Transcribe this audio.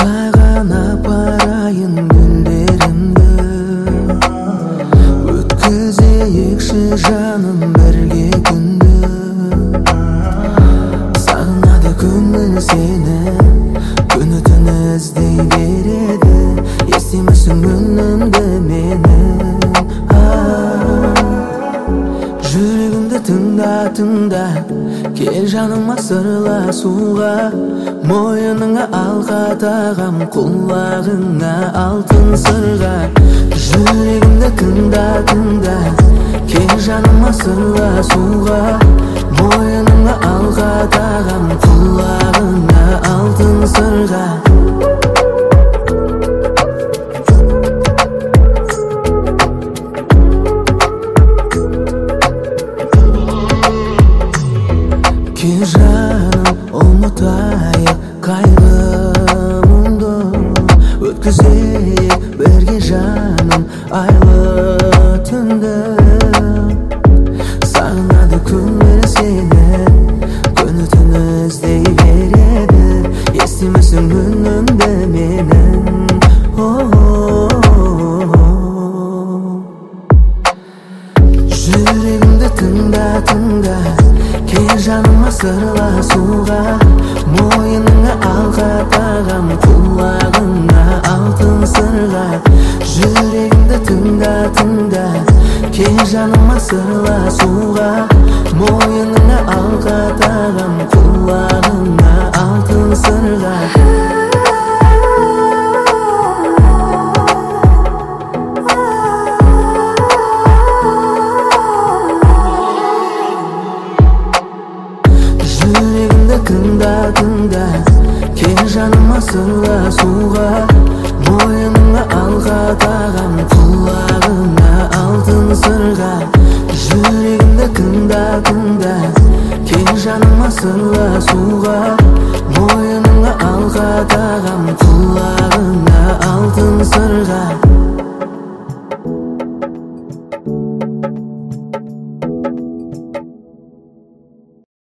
Саған апарайын гүлдерімді, өткізейікші жаным бірге күнді. Сағынады көңіл сені, күні түні іздей береді. Естимісің үнімді менің, жүрегімді тыңда, тыңда. Кел жаныма сырласуға, мойныңа алқа тағам, құлағыңа алтын сырға. Жүрегімді тыңда, тыңда. Кел жаныма сырласуға, мойныңа алқа тағам, құлағыңа алтын сырға. Кел жаным, ұмытайық қайғы мұңды, өткізейік бірге жаным айлы түнді. Сағынады көңіл сені, күні түні іздей береді. Естимісің үнімді менің, жүрегімді тыңда, тыңда. Кел жаныма сырласуға, мойныңа алқа тағам, құлағыңа алтын сырға. Жүрегімді тыңда, тыңда. Кел жаныма сырласуға, мойныңа алқа тағам, құлағыңа алтын сырға. Жүрегімді тыңда, тыңда. Кел жаныма сырласуға, мойныңа алқа тағам, құлағыңа алтын сырға. Жүрегімді тыңда, тыңда. Кел жаныма сырласуға, мойныңа алқа тағам, құлағыңа алтын сырға.